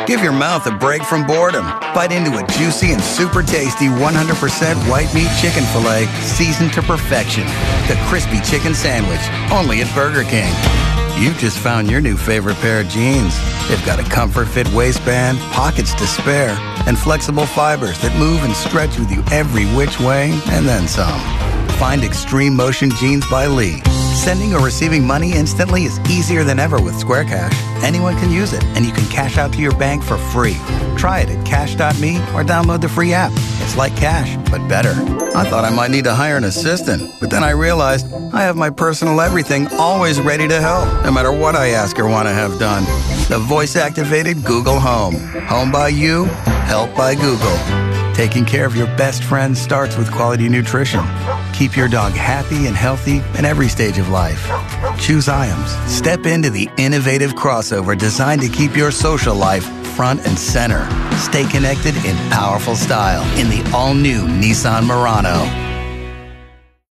Give your mouth a break from boredom. Bite into a juicy and super tasty 100% white meat chicken filet seasoned to perfection. The crispy chicken sandwich, only at Burger King. You've just found your new favorite pair of jeans. They've got a comfort-fit waistband, pockets to spare, and flexible fibers that move and stretch with you every which way and then some. Find Extreme Motion Jeans by Lee. Sending or receiving money instantly is easier than ever with Square Cash. Anyone can use it, and you can cash out to your bank for free. Try it at cash.me or download the free app. It's like cash, but better. I thought I might need to hire an assistant, but then I realized I have my personal everything always ready to help, no matter what I ask or want to have done. The voice-activated Google Home. Home by you, help by Google. Taking care of your best friend starts with quality nutrition. Keep your dog happy and healthy in every stage of life. Choose IAMS. Step into the innovative crossover designed to keep your social life front and center. Stay connected in powerful style in the all-new Nissan Murano.